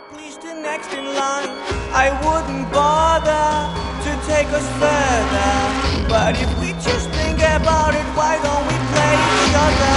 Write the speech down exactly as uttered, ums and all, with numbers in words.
Please the next in line. I wouldn't bother to take us further. But if we just think about it, why don't we play each other?